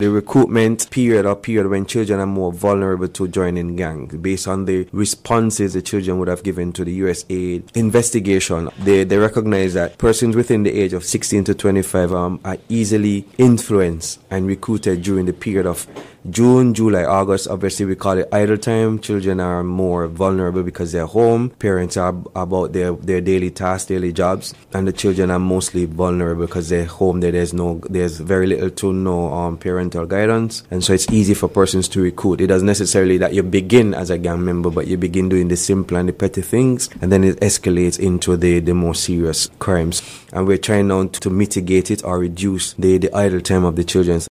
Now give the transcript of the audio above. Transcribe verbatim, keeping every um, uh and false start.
the recruitment period or period when children are more vulnerable to joining gangs. Based on the responses the children would have given to the U S A investigation, they, they recognize that persons within the age of sixteen to twenty-five um, are easily influenced and recruited during the period of June, July, August. Obviously, we call it idle time. Children are more vulnerable because they're home. Parents are about their, their daily tasks, daily jobs, and the children are mostly vulnerable because they're home. There, there's no, there's very little to no um, parental guidance, and so it's easy for persons to recruit. It doesn't necessarily that you begin as a gang member, but you begin doing the simple and the petty things, and then it escalates into the, the more serious crimes. And we're trying now to mitigate it or reduce the, the idle time of the children.